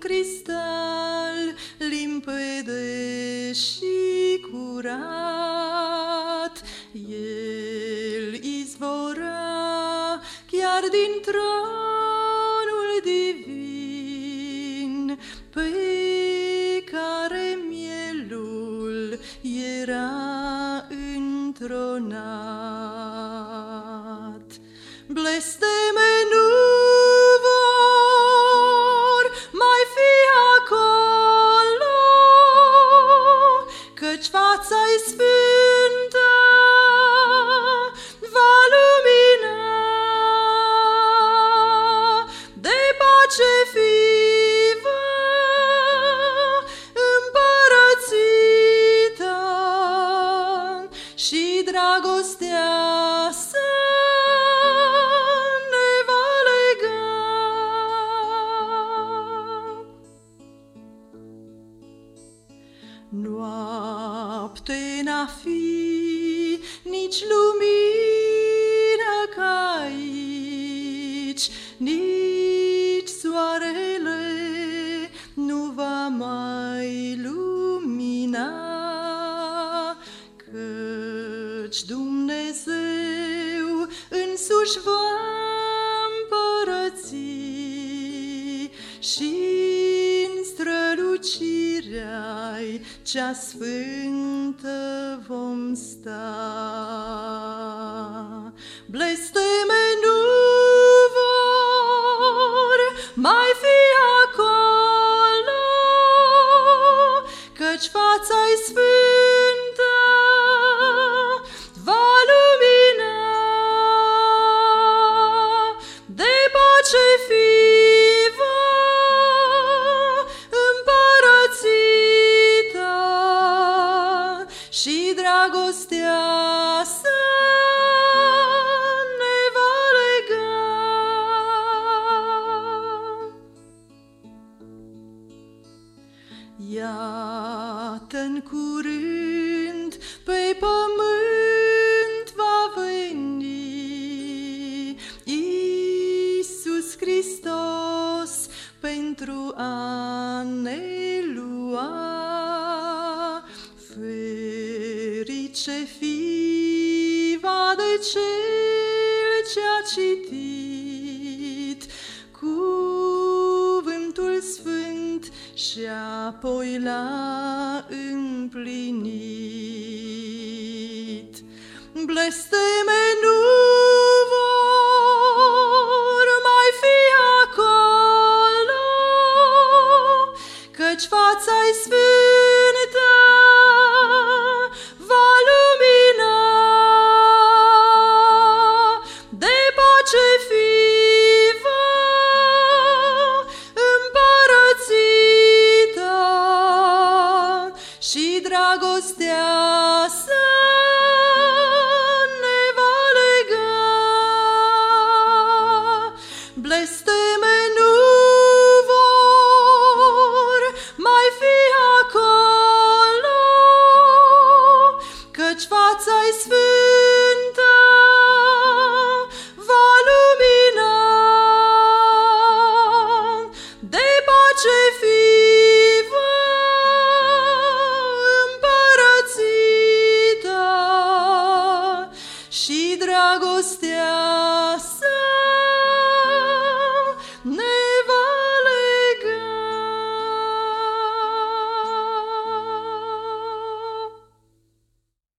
cristal limpede și curat. El izvora chiar din tronul divin, pe care mielul era întronat. Blesteme nu vor mai fi acolo, căci fața-i sfântă va lumina. De pace fivă împărățită și dragostea să ne va lega. Noapte n-a fi nici lumină ca aici, nici soarele nu va mai lumina, căci Dumnezeu însuși va împărăți și-n strălucirea-i cea sfântă vom sta. Blesteme nu vor mai fi acolo, căci fața-i sfântă va lumina. De pace fivă împărățită și dragostea să ne va lega. Iată-n curând pe pământ va veni Iisus Hristos pentru a ne lua. Ferice fiva de cel ce-a citit cuvântul sfânt și apoi l-a împlinit. Blesteme nu vor mai fi acolo, căci fața-i sfântă va lumina. De pace fivă împărățită și dragostea să ne va lega. Blesteme nu vor mai fi acolo, căci fața-i sfântă va lumina. De pace